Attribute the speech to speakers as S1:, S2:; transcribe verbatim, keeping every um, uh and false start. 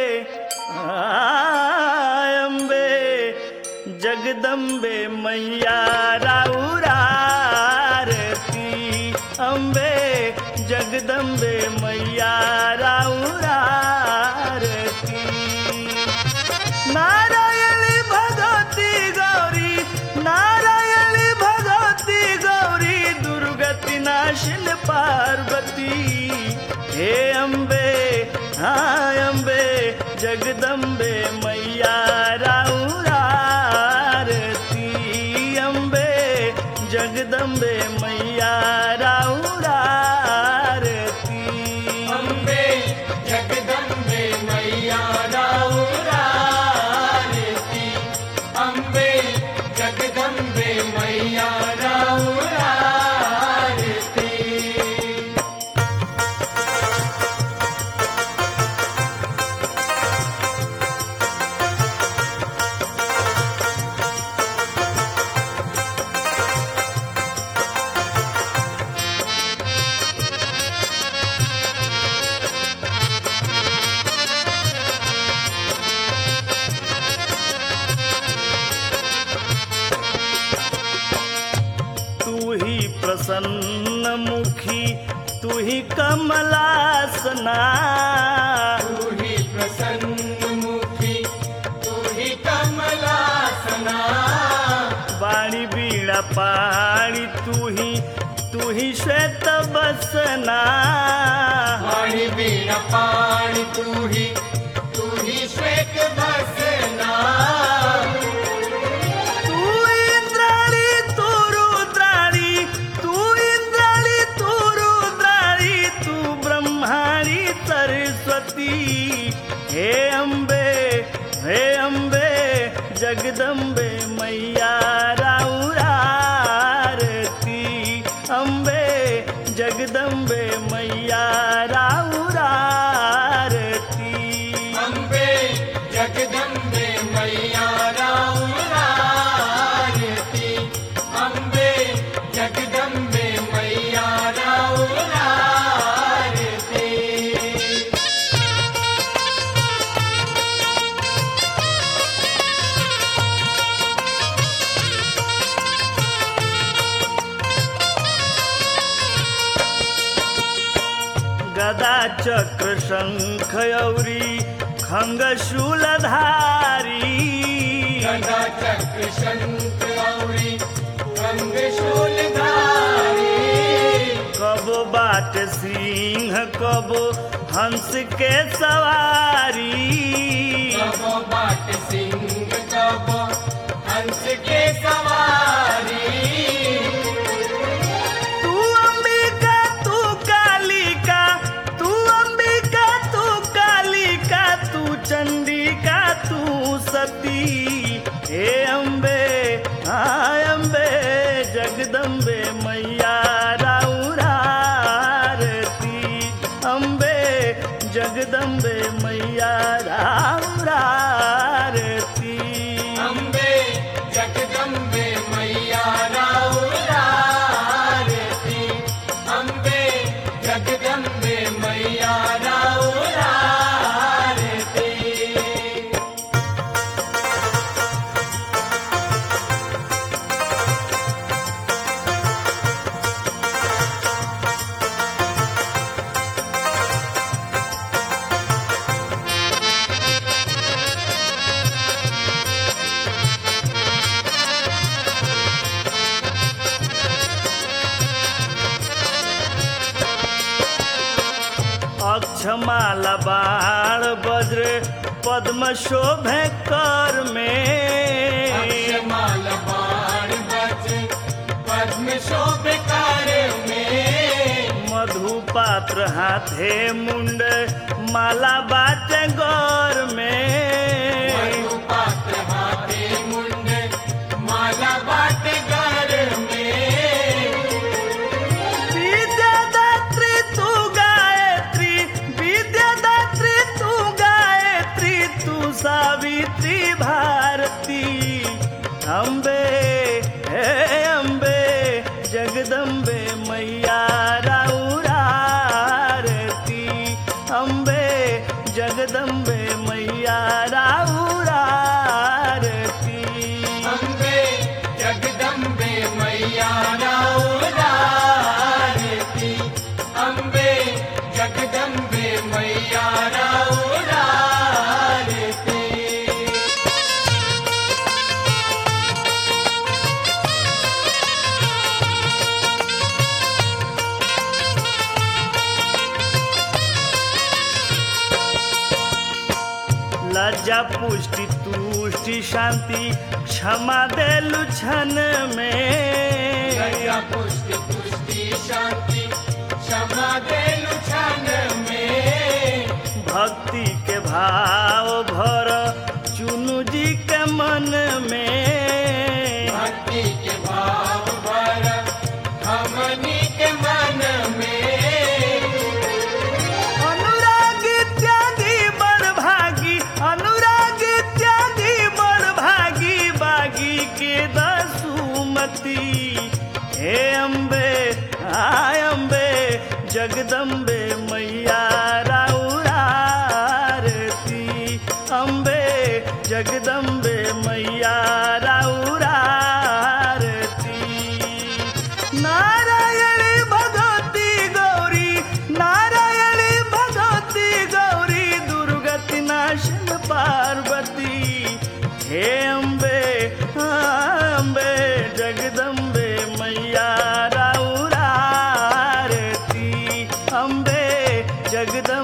S1: अम्बे जगदम्बे मैया राउर आरती। अम्बे जगदम्बे मैया राउर आरती। नारायणी भगवती गौरी नारायणी भगवती गौरी दुर्गति नाशिन पार्वती। हे अम्बे हाँ अम्बे जगदम्बे मैया राउर आरती। अम्बे जगदम्बे मैया राउर आरती।
S2: अम्बे जगदम्बे मैया राउर आरती। अम्बे जगदम्बे मैया राउर आरती।
S1: तू ही प्रसन्न मुखी तू ही कमलासना।
S2: तू ही प्रसन्न मुखी तू ही कमलासना।
S1: वाणी बीड़ा पाणी तू ही तू ही श्वेत बसना।
S2: वाणी बीड़ा पाणी तू ही तू ही श्वेत बसना।
S1: तू इंद्राणी तू रुद्राणी तू इंद्राणी तू रुद्राणी तू ब्रह्माणी सरस्वती। हे अम्बे हे अम्बे जगदम्बे मैया राउर आरती। अम्बे जगदम्बे मैया राउर आरती।
S2: अम्बे जगदम्बे मैया राउर आरती। अम्बे जगदम्बे मैया राउर आरती।
S1: गदा चक्र शंख औरी खंग शूलधारी।
S2: गदा चक्र शंख औरी खंग शूलधारी।
S1: कबो बाट सिंह कबो हंस के सवारी।
S2: कबो बाट सिंह कबो हंस के सवारी।
S1: तू अंबिका तू कालिका तू अंबिका तू कालिका तू चंडिका तू सती। हे अम्बे हाँ अम्बे जगदम्बे मैया राउर आरती। अम्बे जगदम्बे मैया राउर आरती।
S2: अम्बे जगदम्बे मैया राउर आरती। अम्बे जगदम्बे मैया राउर आरती।
S1: अक्षमाला बाण वज्र पद्म शोभे कर में।
S2: अक्षमाल बाण वज्र पद्म शोभे कर में।
S1: मधु पात्र हाथे मुंड माला बाटे गौर में।
S2: मधु पात्र हाथे मुंड माला बाट घर में।
S1: विद्यादात्री तू गायत्री विद्यादात्री तू गायत्री तू सावित्री भारती। अम्बे हे अम्बे जगदम्बे मैया राउर आरती। अम्बे जगदम्बे जगदम्बे मैया राउर आरती।
S2: अम्बे जगदम्बे मैया राउर आरती। अम्बे जगदम्बे मैया राउर आरती।
S1: लज्जा पुष्टि तुष्टि शांति क्षमा देलु क्षण में।
S2: लज्जा पुष्टि पुष्टि शांति क्षमा देलु क्षण में।
S1: भक्ति के भाव भर चुनु जी के मन में।
S2: भक्ति के भाव भर हमनी के मन में।
S1: अनुराग इत्यादि बड़ भागी अनुराग इत्यादि बड़ भागी बागी के दसुमती। हे अम्बे आय अम्बे जगदम्बे मैया राउर आरती। अम्बे जगदम्बे मैया राउर आरती। नारायणी भगवती गौरी नारायणी भगवती गौरी दुर्गति नाशन पार्वती। हे अम्बे अम्बे जगदम्बे मैया राउर आरती। अम्बे जगदम्बे